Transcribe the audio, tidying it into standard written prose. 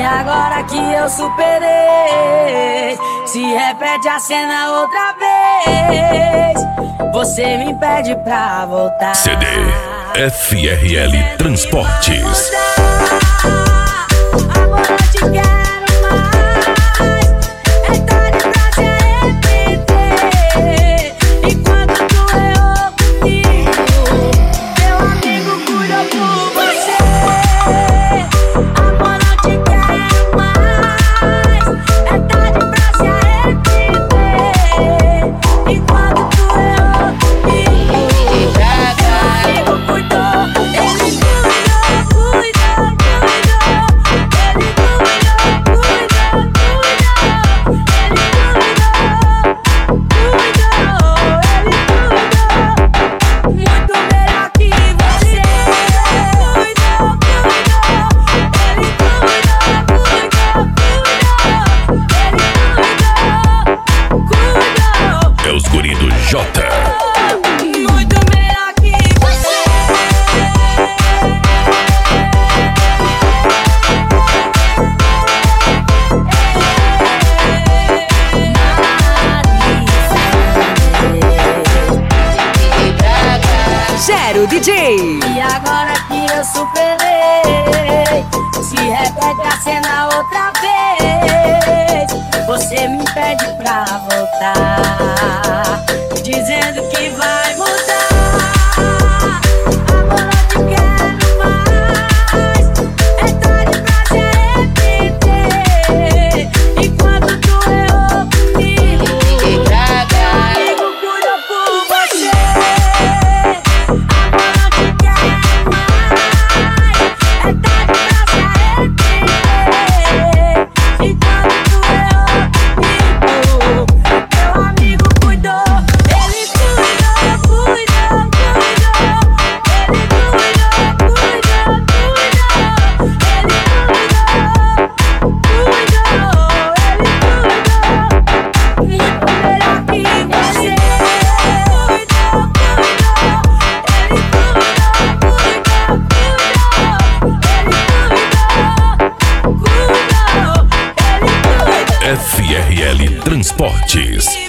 agora que eu superei, se repete a cena outra vez. Você me pede pra voltar. CD FRL Transportes. Agora eu te quero mais. É tarde pra se arrepender. Enquanto tu errou comigo, meu amigo cuidou por você. Amor, não te quero mais. É tarde pra se arrepender. Enquanto tu errou comigo, meu amigo cuidou. Ele cuidou. Ele muito melhor que você. É os guri do Jota. Muito melhor que você. Gero DJ. E agora que eu superei, se repete a cena outra vez. Você me pede pra voltar, dizendo que vai mudar. Agora eu te quero mais. É tarde pra se arrepender. Enquanto tu errou comigo, meu amigo cuidou por você. FRL Transportes.